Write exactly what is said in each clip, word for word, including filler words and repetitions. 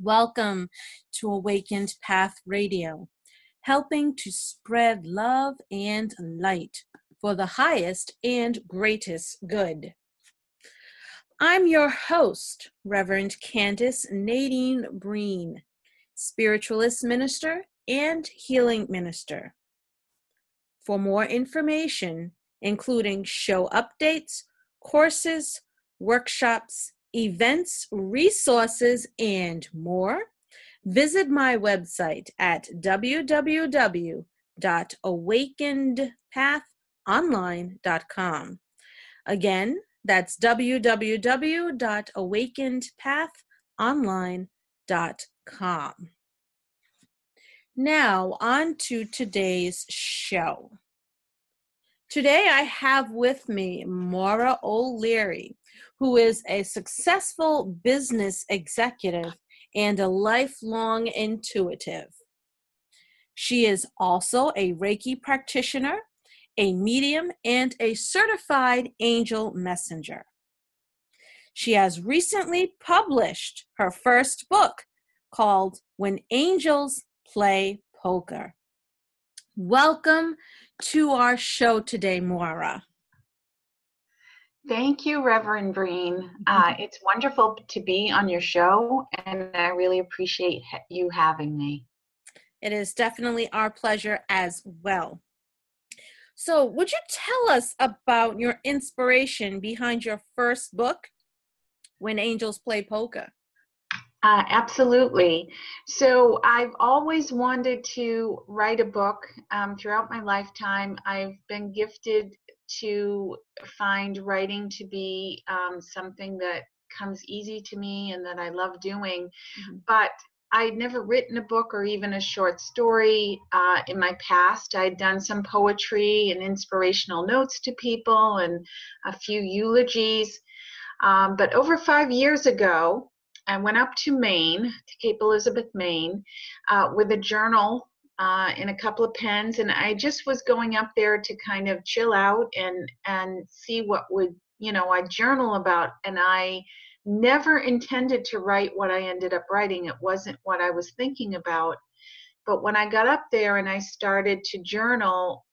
Welcome to Awakened Path Radio, helping to spread love and light for the highest and greatest good. I'm your host, Reverend Candace Nadine Breen, spiritualist minister and healing minister. For more information, including show updates, courses, workshops, events, resources, and more, visit my website at w w w dot awakened path online dot com. Again, that's w w w dot awakened path online dot com. Now, on to today's show. Today, I have with me Maura O'Leary, who is a successful business executive and a lifelong intuitive. She is also a Reiki practitioner, a medium, and a certified angel messenger. She has recently published her first book called When Angels Play Poker. Welcome to our show today, Maura. Thank you, Reverend Breen. Uh, it's wonderful to be on your show, and I really appreciate you having me. It is definitely our pleasure as well. So, would you tell us about your inspiration behind your first book, When Angels Play Poker? Uh, absolutely. So I've always wanted to write a book. Um, throughout my lifetime, I've been gifted to find writing to be um, something that comes easy to me and that I love doing. Mm-hmm. But I'd never written a book or even a short story uh, in my past. I'd done some poetry and inspirational notes to people and a few eulogies. Um, but over five years ago, I went up to Maine, to Cape Elizabeth, Maine, uh, with a journal uh, and a couple of pens, and I just was going up there to kind of chill out and and see what would, you know, I journal about, and I never intended to write what I ended up writing. It wasn't what I was thinking about, but when I got up there and I started to journal,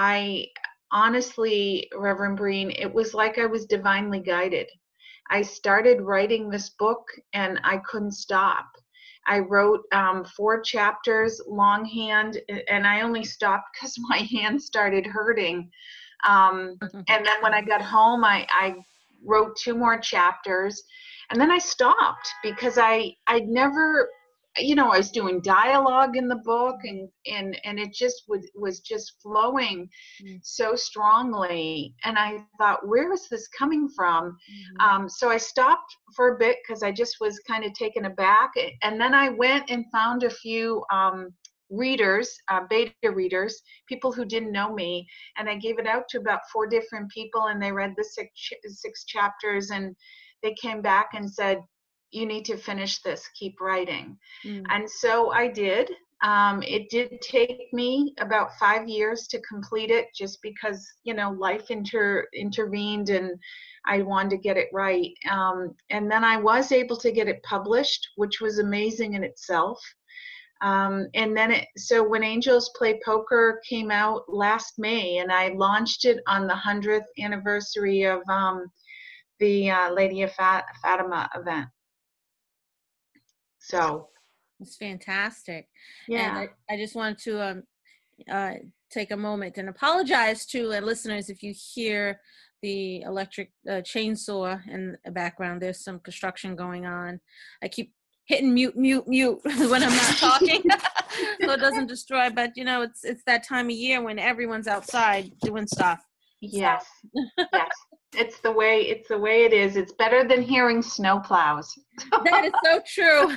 I honestly, Reverend Breen, it was like I was divinely guided. I started writing this book and I couldn't stop. I wrote um, four chapters longhand, and I only stopped because my hand started hurting. Um, and then when I got home, I, I wrote two more chapters, and then I stopped because I I'd never, you know, I was doing dialogue in the book, and and and it just was was just flowing mm. so strongly, and I thought, where is this coming from? Mm-hmm. Um, so I stopped for a bit because I just was kind of taken aback, and then I went and found a few um, readers, uh, beta readers, people who didn't know me, and I gave it out to about four different people, and they read the six six chapters, and they came back and said, you need to finish this, keep writing. Mm. And so I did. Um, it did take me about five years to complete it, just because, you know, life inter intervened and I wanted to get it right. Um, and then I was able to get it published, which was amazing in itself. Um, and then it, so When Angels Play Poker came out last May, and I launched it on the hundredth anniversary of um, the uh, Lady of Fat Fatima event. So it's fantastic. Yeah. And I, I just wanted to um, uh, take a moment and apologize to uh, listeners if you hear the electric uh, chainsaw in the background. There's some construction going on. I keep hitting mute, mute, mute when I'm not talking so it doesn't destroy. But, you know, it's it's that time of year when everyone's outside doing stuff. Yes, yes. It's the way it's the way it is. It's better than hearing snow plows. That is so true.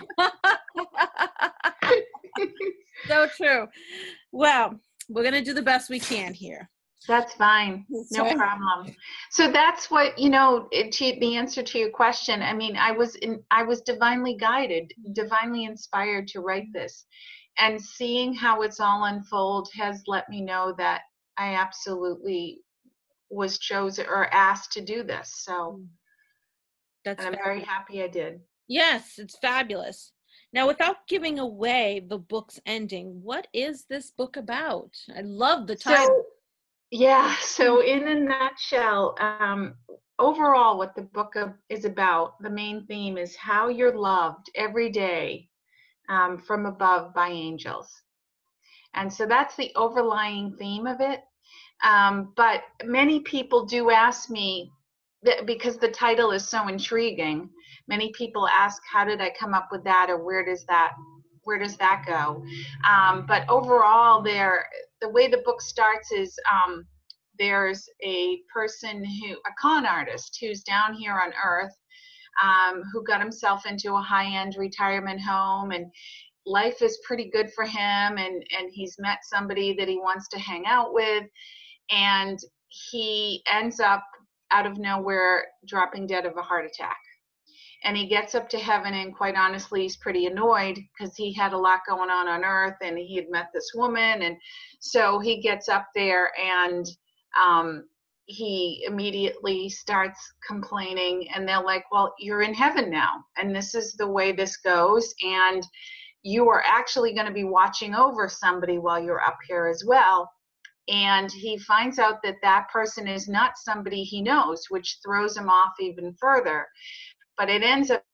So true. Well, we're going to do the best we can here. That's fine. No right. problem. So that's what, you know, it, to, the answer to your question. I mean, I was in, I was divinely guided, divinely inspired to write this. And seeing how it's all unfold has let me know that I absolutely was chosen or asked to do this. So that's and I'm very happy I did. Yes, it's fabulous. Now, without giving away the book's ending, what is this book about? I love the title. So, yeah, so in a nutshell, um, overall, what the book is about, the main theme is how you're loved every day um, from above by angels. And so that's the overlying theme of it. Um, but many people do ask me, that because the title is so intriguing, many people ask, how did I come up with that, or where does that where does that go? Um, but overall, there, the way the book starts is um, there's a person who, a con artist who's down here on Earth, um, who got himself into a high-end retirement home, and life is pretty good for him, and and he's met somebody that he wants to hang out with, and he ends up out of nowhere dropping dead of a heart attack. And he gets up to heaven, and quite honestly, he's pretty annoyed because he had a lot going on on Earth, and he had met this woman. And so he gets up there, and um, he immediately starts complaining, and they're like, well, you're in heaven now, and this is the way this goes, and you are actually going to be watching over somebody while you're up here as well. And he finds out that that person is not somebody he knows, which throws him off even further. But it ends up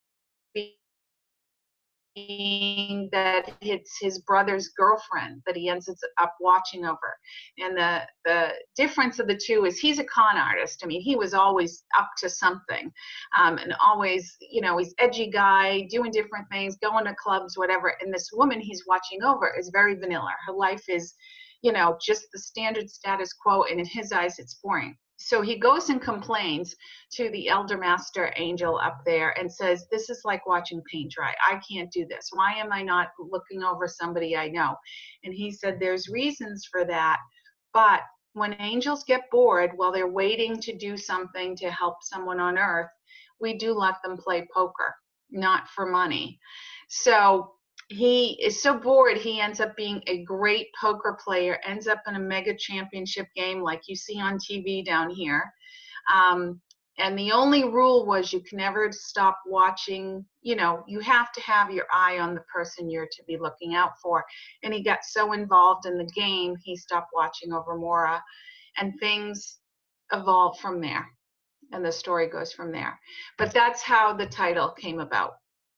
being that it's his brother's girlfriend that he ends up watching over. And the the difference of the two is he's a con artist. I mean, he was always up to something, um, and always, you know, he's edgy guy, doing different things, going to clubs, whatever. And this woman he's watching over is very vanilla. Her life is, you know, just the standard status quo, and in his eyes, it's boring. So he goes and complains to the elder master angel up there and says, this is like watching paint dry. I can't do this. Why am I not looking over somebody I know? And he said, there's reasons for that. But when angels get bored while they're waiting to do something to help someone on Earth, we do let them play poker, not for money. So he is so bored, he ends up being a great poker player, ends up in a mega championship game like you see on T V down here. Um, and the only rule was you can never stop watching, you know, you have to have your eye on the person you're to be looking out for. And he got so involved in the game, he stopped watching over Maura, and things evolved from there. And the story goes from there. But that's how the title came about.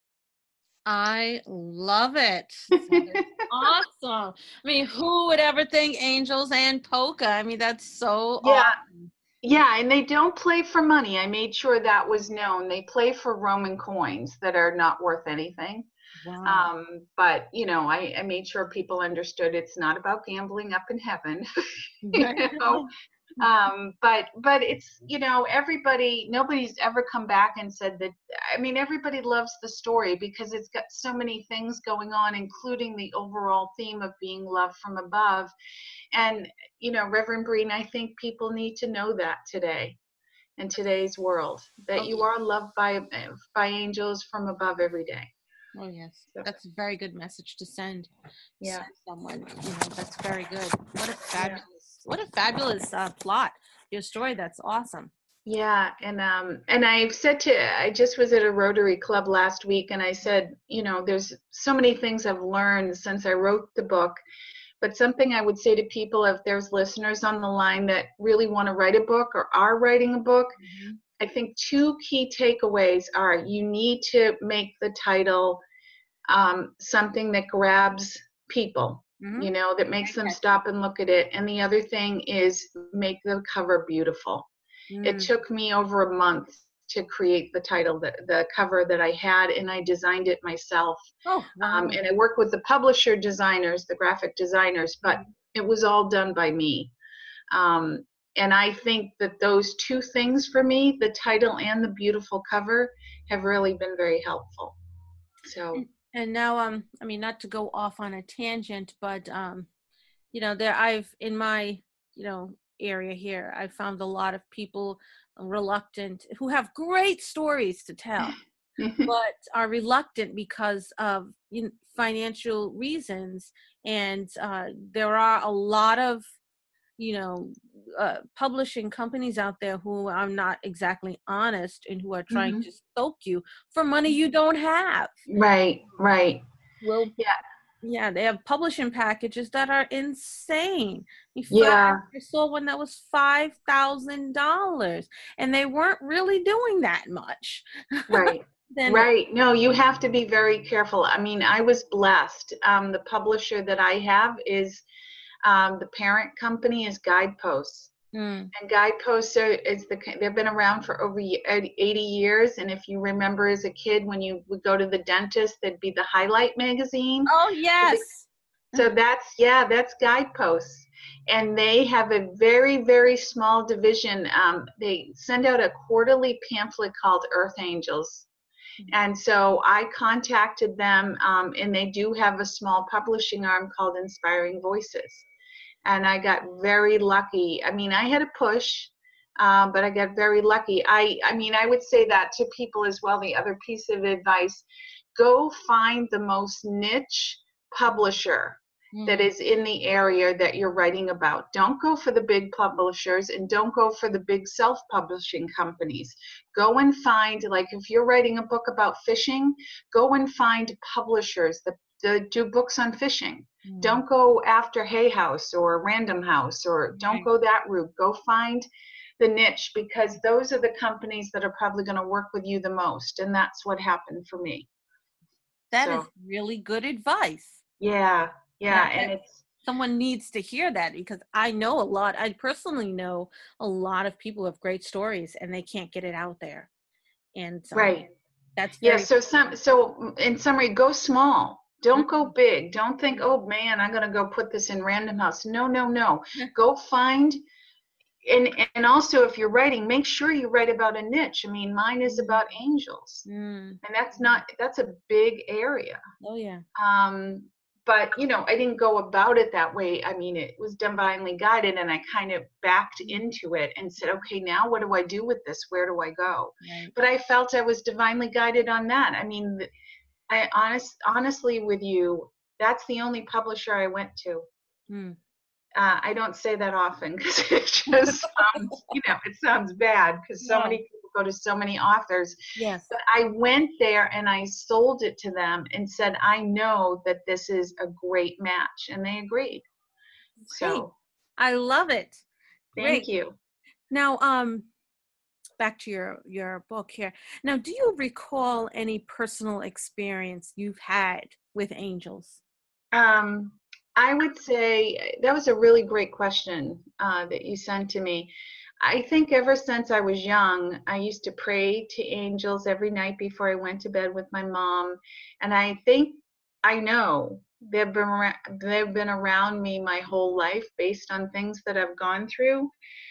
I love it. Awesome. I mean, who would ever think angels and polka? I mean, that's so yeah. awesome. Yeah, and they don't play for money. I made sure that was known. They play for Roman coins that are not worth anything. Wow. Um, but, you know, I, I made sure people understood it's not about gambling up in heaven. you know? Um, but but it's, you know, everybody, nobody's ever come back and said that. I mean, everybody loves the story because it's got so many things going on, including the overall theme of being loved from above. And, you know, Reverend Breen, I think people need to know that today, in today's world, that oh, you yeah. are loved by by angels from above every day. Oh, yes. So. That's a very good message to send. Yeah. Send someone, you know, that's very good. What a fabulous, yeah. what a fabulous uh, plot. Your story, that's awesome. Yeah, and um, and I've said to, I just was at a Rotary Club last week, and I said, you know, there's so many things I've learned since I wrote the book. But something I would say to people, if there's listeners on the line that really want to write a book or are writing a book, mm-hmm. I think two key takeaways are you need to make the title um, something that grabs people, mm-hmm. you know, that makes them stop and look at it. And the other thing is make the cover beautiful. Mm. It took me over a month to create the title, the, the cover that I had, and I designed it myself. Oh, wow. Um, and I worked with the publisher designers, the graphic designers, but mm-hmm. it was all done by me. Um, and I think that those two things for me, the title and the beautiful cover, have really been very helpful. So. And, and now, um, I mean, not to go off on a tangent, but, um, you know, there I've, in my, you know, area here, I found a lot of people reluctant who have great stories to tell, but are reluctant because of, you know, financial reasons. And uh, there are a lot of, you know, uh, publishing companies out there who are not exactly honest and who are trying mm-hmm. to soak you for money you don't have. Right, right. will, Yeah. yeah, they have publishing packages that are insane. In Yeah. fact, I saw one that was five thousand dollars, and they weren't really doing that much. Right. Then, Right. No, you have to be very careful. I mean, I was blessed. Um, the publisher that I have is um, the parent company is Guideposts. mm, And Guideposts are, is the they've been around for over eighty years. And if you remember as a kid, when you would go to the dentist, there'd be the Highlight magazine. oh yes. So that's, yeah, that's Guideposts. And they have a very, very small division. Um, they send out a quarterly pamphlet called Earth Angels. And so I contacted them, um, and they do have a small publishing arm called Inspiring Voices. And I got very lucky. I mean, I had a push, um, but I got very lucky. I, I mean, I would say that to people as well. The other piece of advice, go find the most niche publisher that Mm, is in the area that you're writing about. Don't go for the big publishers, and don't go for the big self-publishing companies. Go and find, like if you're writing a book about fishing, go and find publishers that, that do books on fishing. mm, Don't go after Hay House or Random House, or don't right. go that route. Go find the niche, because those are the companies that are probably going to work with you the most. And that's what happened for me. That is So really good advice. yeah, yeah, That, and that it's someone needs to hear that, because I know a lot. I personally know a lot of people with great stories, and they can't get it out there. And um, right. that's Yeah, very. so some so in summary, go small. Don't go Mm, big. Don't think, oh man, I'm gonna go put this in Random House. No, no, no. Go find, and and also if you're writing, make sure you write about a niche. I mean, mine is about angels, mm, and that's not that's a big area. oh yeah. Um, but you know, I didn't go about it that way. I mean, it was divinely guided, and I kind of backed into it and said, okay, now what do I do with this? Where do I go? Right. But I felt I was divinely guided on that. I mean, I honest, honestly with you, that's the only publisher I went to. Mm, Uh, I don't say that often because it just sounds, you know, it sounds bad because so no. many people go to so many authors. Yes. But I went there and I sold it to them and said, I know that this is a great match. And they agreed. Great. So I love it. thank Great. you. Now, um, back to your your book here. Now, do you recall any personal experience you've had with angels? Um, I would say that was a really great question uh, that you sent to me. I think ever since I was young, I used to pray to angels every night before I went to bed with my mom. And I think I know they've been around, they've been around me my whole life based on things that I've gone through.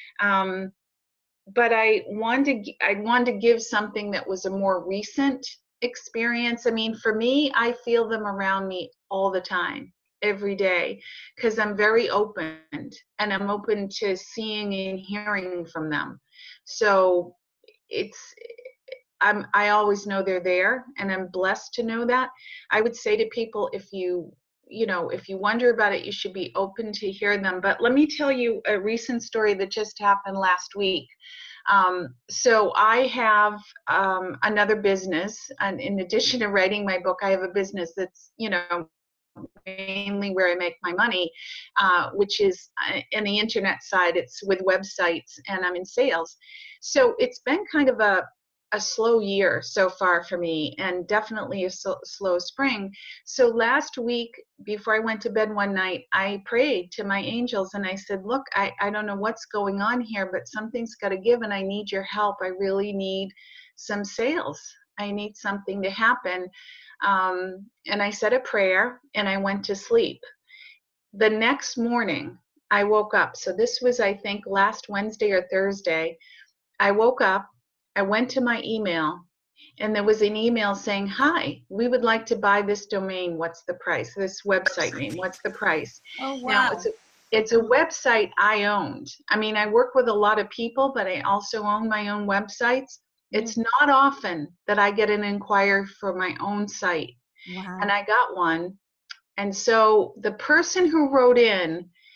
Um, but I wanted to, I wanted to give something that was a more recent experience. I mean, for me, I feel them around me all the time, every day, because I'm very open and I'm open to seeing and hearing from them. So it's I'm I always know they're there, and I'm blessed to know that. I would say to people, if you you know, if you wonder about it, you should be open to hear them. But let me tell you a recent story that just happened last week. Um, so I have um, another business, and in addition to writing my book, I have a business that's, you know, mainly where I make my money, uh, which is uh, in the internet side. It's with websites, and I'm in sales. So it's been kind of a a slow year so far for me, and definitely a so, slow spring. So last week, before I went to bed one night, I prayed to my angels and I said, look, I, I don't know what's going on here, but something's got to give, and I need your help. I really need some sales. I need something to happen. Um, and I said a prayer and I went to sleep. The next morning, I woke up. So this was, I think, last Wednesday or Thursday. I woke up, I went to my email, and there was an email saying, hi, we would like to buy this domain. What's the price? This website name, what's the price? Oh Now, wow. it's a, it's a website I owned. I mean, I work with a lot of people, but I also own my own websites. It's not often that I get an inquiry for my own site, Wow. and I got one. And so the person who wrote in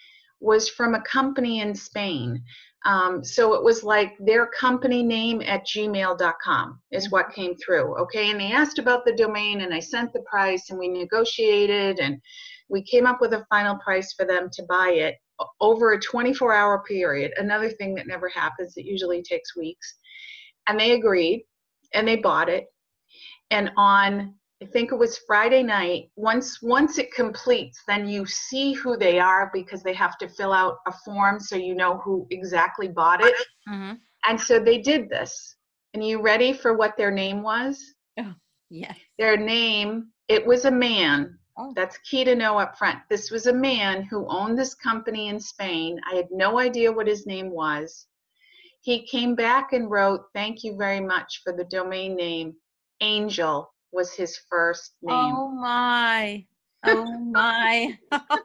was from a company in Spain. Um, so it was like their company name at gmail dot com is what came through. Okay. And they asked about the domain, and I sent the price, and we negotiated, and we came up with a final price for them to buy it over a twenty-four hour period. Another thing that never happens. It usually takes weeks. And they agreed, and they bought it. And on, I think it was Friday night, once once it completes, then you see who they are, because they have to fill out a form so you know who exactly bought it. Mm-hmm. And so they did this. And you ready for what their name was? Oh, yeah. Their name, it was a man. Oh. That's key to know up front. This was a man who owned this company in Spain. I had no idea what his name was. He came back and wrote, "Thank you very much for the domain name. Angel was his first name." Oh my. Oh my.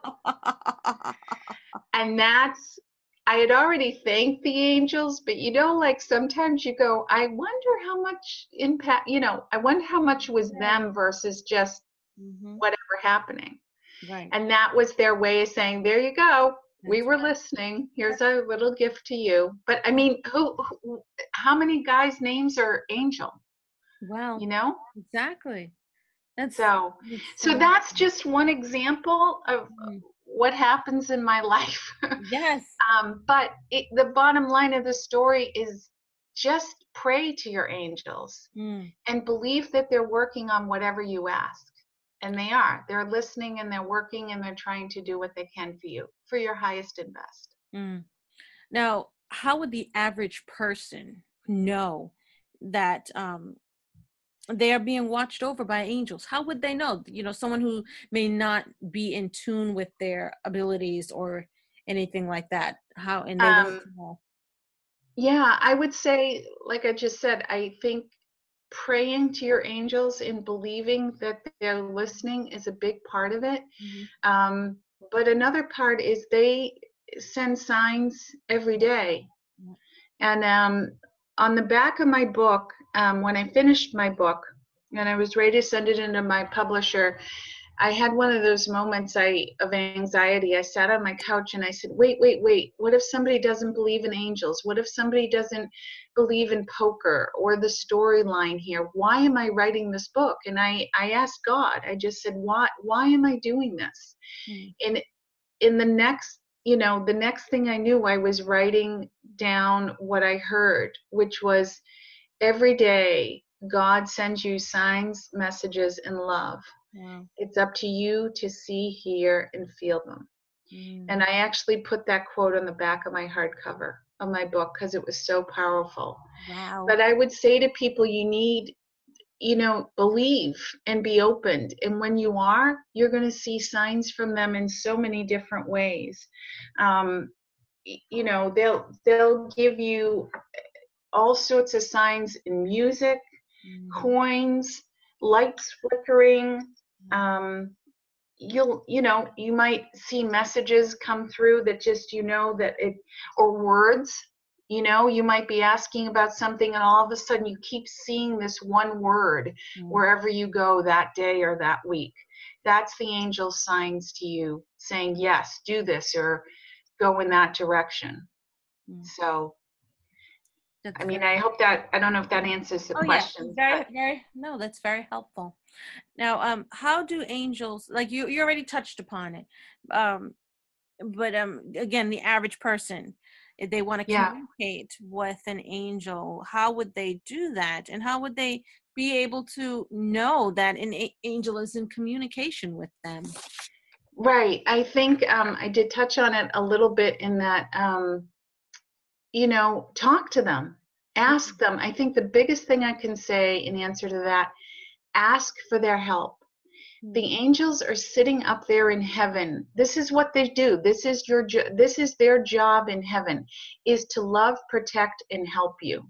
And that's, I had already thanked the angels, but you know, like sometimes you go, I wonder how much impact, you know, I wonder how much was them versus just Mm-hmm. whatever happening. Right. And that was their way of saying, there you go. We That's were right. listening. Here's a little gift to you. But I mean, who, who how many guys' names are Angel? Wow. You know? Exactly. That's So, that's so that's just one example of Mm. what happens in my life. Yes. um, but it, the bottom line of the story is just pray to your angels Mm. and believe that they're working on whatever you ask. And they are. They're listening, and they're working, and they're trying to do what they can for you, for your highest and best. Mm. Now, how would the average person know that um, they are being watched over by angels? How would they know? You know, someone who may not be in tune with their abilities or anything like that. How and they Um, want to know. Yeah, I would say, like I just said, I think praying to your angels and believing that they're listening is a big part of it. Mm-hmm. Um, but another part is they send signs every day. And um, on the back of my book, um, when I finished my book and I was ready to send it into my publisher, I had one of those moments I of anxiety. I sat on my couch and I said, wait, wait, wait. What if somebody doesn't believe in angels? What if somebody doesn't believe in poker or the storyline here? Why am I writing this book? And I, I asked God, I just said, why, why am I doing this? Mm. And in the next, you know, the next thing I knew, I was writing down what I heard, which was every day God sends you signs, messages, and love. Wow. It's up to you to see, hear, and feel them. Mm. And I actually put that quote on the back of my hardcover of my book because it was so powerful. Wow. But I would say to people, you need, you know, believe and be opened. And when you are, you're going to see signs from them in so many different ways. Um, you know, they'll they'll give you all sorts of signs in music, Mm. coins, lights flickering. Um, you'll, you know, you might see messages come through that just, you know, that it, or words, you know, you might be asking about something and all of a sudden you keep seeing this one word Mm. wherever you go that day or that week. That's the angel signs to you saying, yes, do this or go in that direction. Mm. So, That's I mean, very- I hope that, I don't know if that answers the oh question. yeah, very, but- very. No, that's very helpful. Now, um, how do angels, like you, you already touched upon it, um, but um, again, the average person, if they want to Yeah. communicate with an angel, how would they do that, and how would they be able to know that an a- angel is in communication with them? Right. I think um, I did touch on it a little bit in that, um, you know, talk to them, ask them. I think the biggest thing I can say in answer to that, ask for their help. The angels are sitting up there in heaven. This is what they do. This is your jo- this is their job in heaven, is to love, protect, and help you.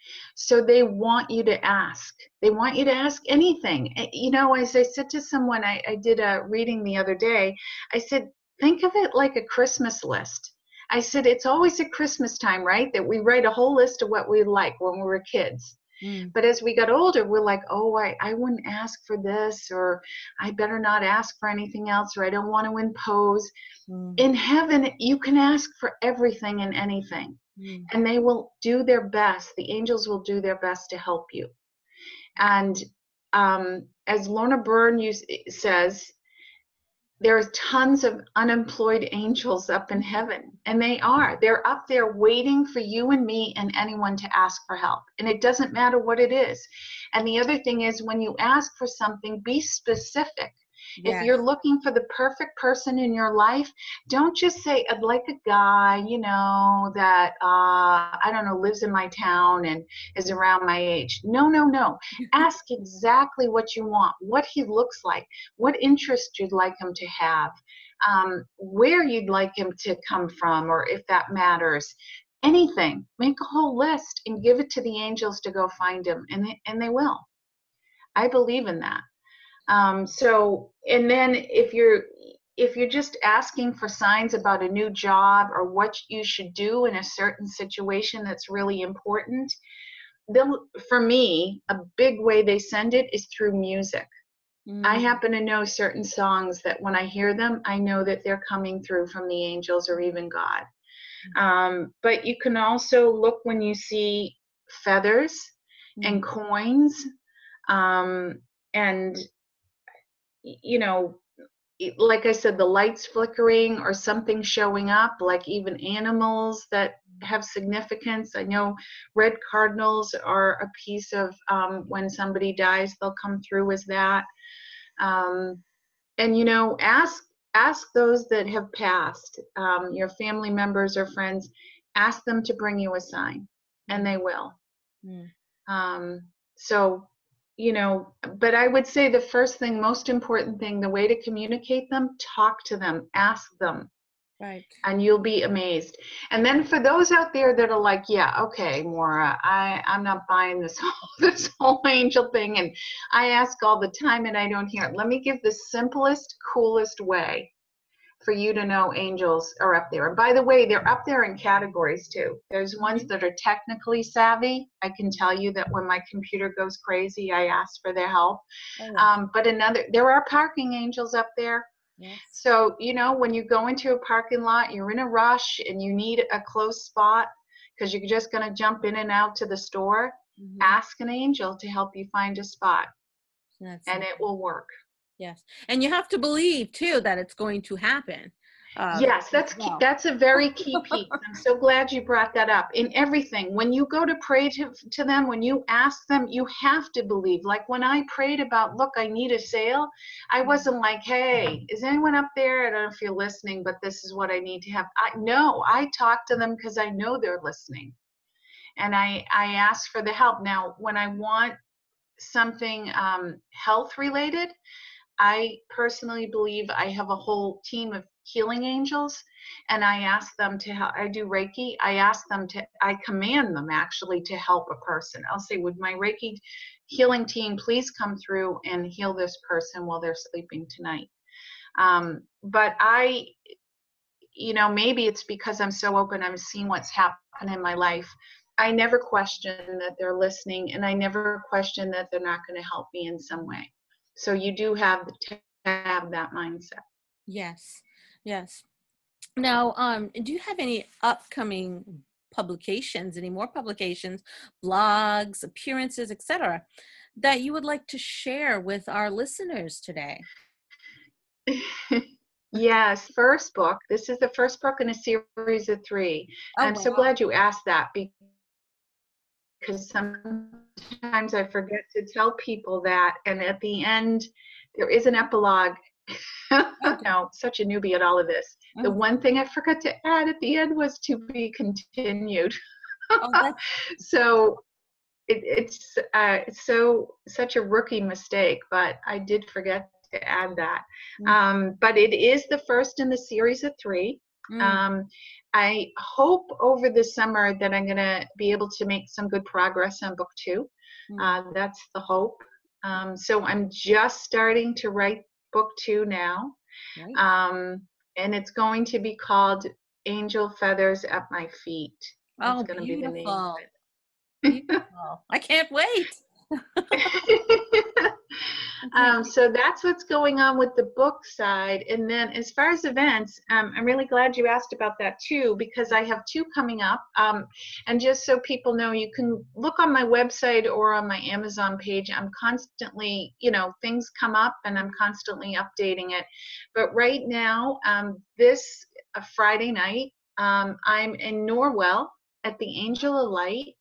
So they want you to ask. They want you to ask anything. You know, as I said to someone, I, I did a reading the other day, I said, think of it like a Christmas list. I said, it's always at Christmas time, right? That we write a whole list of what we like when we were kids. Mm. But as we got older, we're like, oh, I, I wouldn't ask for this, or I better not ask for anything else, or I don't want to impose. Mm. In heaven, you can ask for everything and anything, Mm. and they will do their best. The angels will do their best to help you. And um, as Lorna Byrne use, says, there are tons of unemployed angels up in heaven, and they are. They're up there waiting for you and me and anyone to ask for help. And it doesn't matter what it is. And the other thing is, when you ask for something, be specific. If Yes. you're looking for the perfect person in your life, don't just say, I'd like a guy, you know, that, uh, I don't know, lives in my town and is around my age. No, no, no. Ask exactly what you want, what he looks like, what interest you'd like him to have, um, where you'd like him to come from, or if that matters. Anything. Make a whole list and give it to the angels to go find him, and they, and they will. I believe in that. Um, so, and then if you're if you're just asking for signs about a new job or what you should do in a certain situation that's really important, they'll, for me, a big way they send it is through music. Mm. I happen to know certain songs that when I hear them, I know that they're coming through from the angels or even God. Um, but you can also look when you see feathers Mm. and coins, um, and you know, like I said, the lights flickering or something showing up, like even animals that have significance. I know red cardinals are a piece of um, when somebody dies, they'll come through as that. Um, and, you know, ask ask those that have passed, um, your family members or friends, ask them to bring you a sign, and they will. Mm. Um, so, you know, but I would say the first thing, most important thing, the way to communicate them, talk to them, ask them, Right. and you'll be amazed. And then for those out there that are like, yeah, okay, Maura, I, I'm not buying this whole, this whole angel thing, and I ask all the time and I don't hear it. Let me give the simplest, coolest way for you to know angels are up there. And by the way, they're up there in categories too. There's ones that are technically savvy. I can tell you that when my computer goes crazy, I ask for their help. Oh, yeah. Um, but another, there are parking angels up there. Yes. So, you know, when you go into a parking lot, you're in a rush and you need a close spot because you're just going to jump in and out to the store, Mhm. ask an angel to help you find a spot, That's and it will work. Yes. And you have to believe too that it's going to happen. Um, Yes, that's key, well. that's a very key piece. I'm so glad you brought that up. In everything, when you go to pray to, to them, when you ask them, you have to believe. Like when I prayed about, look, I need a sale, I wasn't like, hey, is anyone up there? I don't know if you're listening, but this is what I need to have. I, no, I talk to them because I know they're listening. And I, I ask for the help. Now, when I want something um, health related, I personally believe I have a whole team of healing angels, and I ask them to help. I do Reiki. I ask them to, I command them actually to help a person. I'll say, would my Reiki healing team please come through and heal this person while they're sleeping tonight? Um, but I, you know, maybe it's because I'm so open, I'm seeing what's happening in my life. I never question that they're listening, and I never question that they're not going to help me in some way. So you do have to have that mindset. Yes. Yes. Now, um, do you have any upcoming publications, any more publications, blogs, appearances, et cetera, that you would like to share with our listeners today? Yes, first book. This is the first book in a series of three. Oh, I'm so wow. glad you asked that because sometimes I forget to tell people that. And at the end, there is an epilogue. Okay. No, such a newbie at all of this. The Oh, one thing I forgot to add at the end was to be continued. oh, that's, So it, it's uh, it's so such a rookie mistake, but I did forget to add that. mm, Um, but it is the first in the series of three. mm, Um, I hope over the summer that I'm going to be able to make some good progress on book two. mm, Uh, that's the hope. Um, so I'm just starting to write book two now. right. Um, and it's going to be called Angel Feathers at My Feet. That's Oh, going to be the name of beautiful. it. Beautiful. I can't wait. um, so that's what's going on with the book side. And then as far as events, um, I'm really glad you asked about that too, because I have two coming up. Um, and just so people know, you can look on my website or on my Amazon page. I'm constantly, you know, things come up and I'm constantly updating it. But right now, um, this uh, Friday night, um, I'm in Norwell at the Angel of Light.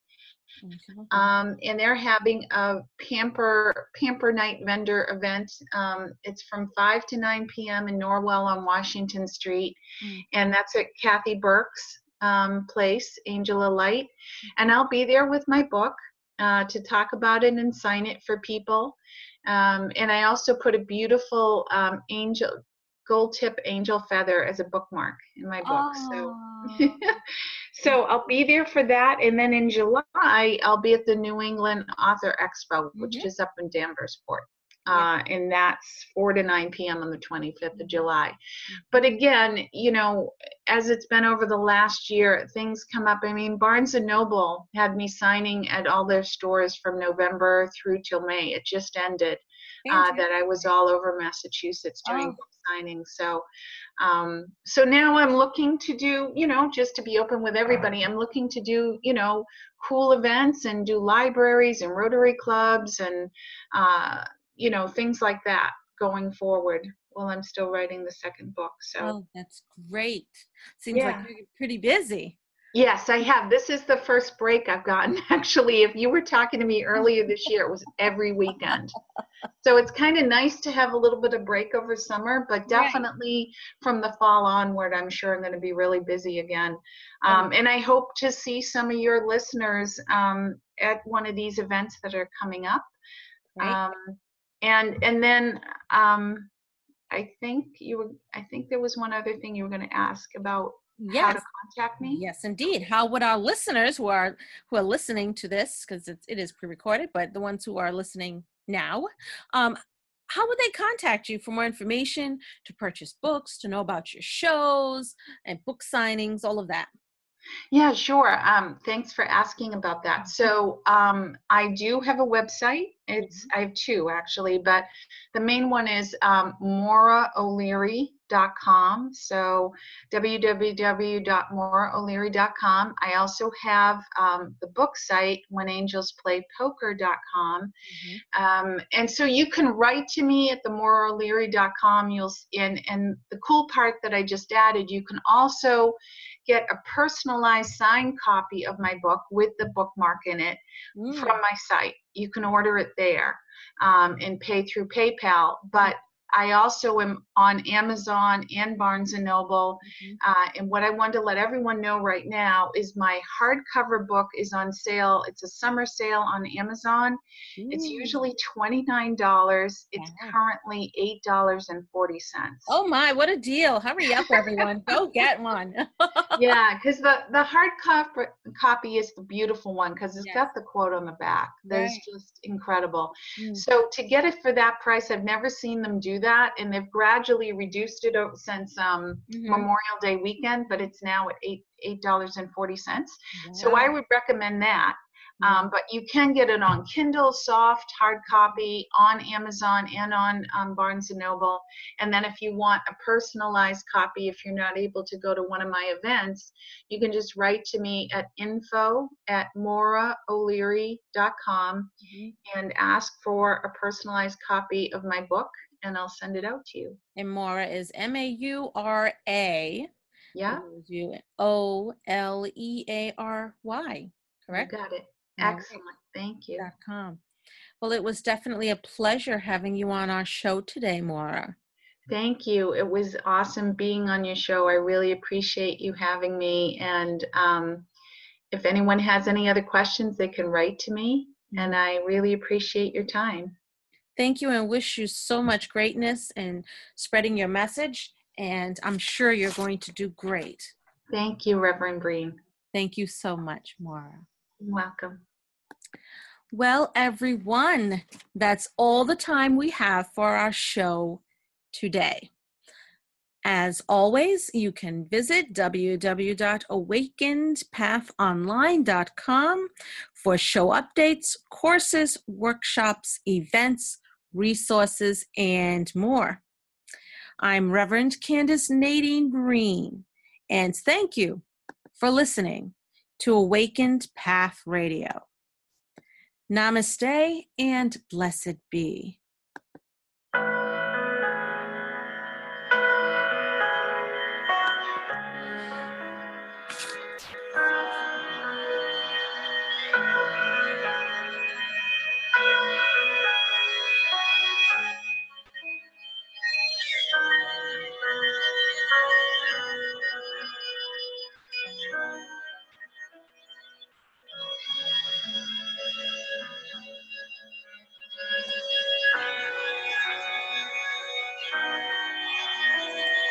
Um, and they're having a pamper pamper night vendor event. Um, it's from five to nine p.m. in Norwell on Washington Street, mm. and that's at Kathy Burke's um, place, Angel of Light. And I'll be there with my book uh, to talk about it and sign it for people. Um, and I also put a beautiful um, angel gold tip angel feather as a bookmark in my book. So. So I'll be there for that. And then in July, I'll be at the New England Author Expo, which mm-hmm. is up in Danversport. Uh, yeah. And that's four to nine p.m. on the twenty-fifth of July. Mm-hmm. But again, you know, as it's been over the last year, things come up. I mean, Barnes and Noble had me signing at all their stores from November through till May. It just ended. Uh, that I was all over Massachusetts doing oh. book signings. So, um, so now I'm looking to do, you know, just to be open with everybody, I'm looking to do, you know, cool events and do libraries and Rotary clubs and, uh, you know, things like that going forward while I'm still writing the second book. So, oh, that's great. Seems yeah. like you're pretty busy. Yes, I have. This is the first break I've gotten. Actually, if you were talking to me earlier this year, it was every weekend. So it's kind of nice to have a little bit of break over summer, but definitely right. from the fall onward, I'm sure I'm going to be really busy again. Um, and I hope to see some of your listeners um, at one of these events that are coming up. Right. Um, and and then um, I think you were. I think there was one other thing you were going to ask about. Yes. How to contact me? Yes, indeed. How would our listeners who are who are listening to this, because it, it is pre-recorded, but the ones who are listening now, um, how would they contact you for more information, to purchase books, to know about your shows and book signings, all of that? Yeah, sure. Um, thanks for asking about that. So um, I do have a website. It's I have two actually, but the main one is um, Maura O'Leary dot com. So w w w dot maura o'leary dot com. I also have um, the book site when angels play poker dot com. Mm-hmm. Um, and so you can write to me at the maura o'leary dot com. You'll and and the cool part that I just added, you can also get a personalized signed copy of my book with the bookmark in it mm. from my site. You can order it there um, and pay through PayPal. But I also am on Amazon and Barnes and Noble. Mm-hmm. Uh, and what I want to let everyone know right now is my hardcover book is on sale. It's a summer sale on Amazon. Ooh. It's usually twenty-nine dollars. It's wow. currently eight dollars and forty cents. Oh my, what a deal. Hurry up, everyone. Go get one. Yeah, because the, the hardcover copy is the beautiful one because it's yes. got the quote on the back. That's right. just incredible. Mm. So to get it for that price, I've never seen them do that, and they've gradually reduced it since um, mm-hmm. Memorial Day weekend, but it's now at eight eight dollars and forty cents. Wow. So I would recommend that. Um, but you can get it on Kindle, soft, hard copy, on Amazon and on um, Barnes and Noble. And then if you want a personalized copy, if you're not able to go to one of my events, you can just write to me at info at maura o'leary dot com mm-hmm. and ask for a personalized copy of my book, and I'll send it out to you. And Maura is M A U R A. Yeah. O L E A R Y, correct? You got it. Excellent. Thank you. .com. Well, it was definitely a pleasure having you on our show today, Maura. Thank you. It was awesome being on your show. I really appreciate you having me. And um, if anyone has any other questions, they can write to me. And I really appreciate your time. Thank you, and wish you so much greatness in spreading your message. And I'm sure you're going to do great. Thank you, Reverend Breen. Thank you so much, Maura. You're welcome. Well, everyone, that's all the time we have for our show today. As always, you can visit w w w dot awakened path online dot com for show updates, courses, workshops, events, resources, and more. I'm Reverend Candace Nadine Breen, and thank you for listening to Awakened Path Radio. Namaste and blessed be.